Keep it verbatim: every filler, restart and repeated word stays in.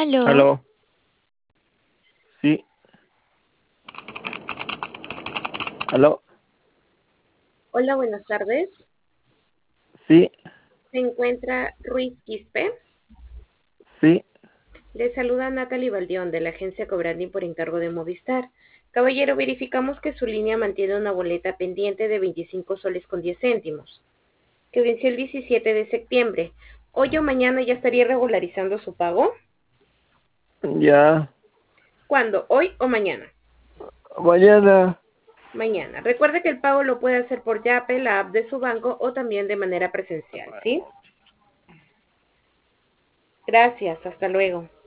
Aló, Aló, sí, aló, Hola, buenas tardes. sí, ¿Se encuentra Ruiz Quispe? sí, Le saluda Natalie Baldión de la agencia Cobranding por encargo de Movistar. Caballero, verificamos que su línea mantiene una boleta pendiente de veinticinco soles con diez céntimos, que venció el diecisiete de septiembre. ¿Hoy o mañana ya estaría regularizando su pago? ya, ¿Cuándo? ¿Hoy o mañana? mañana, Mañana. Recuerde que el pago lo puede hacer por Yape, la app de su banco o también de manera presencial, ¿sí? Gracias, hasta luego.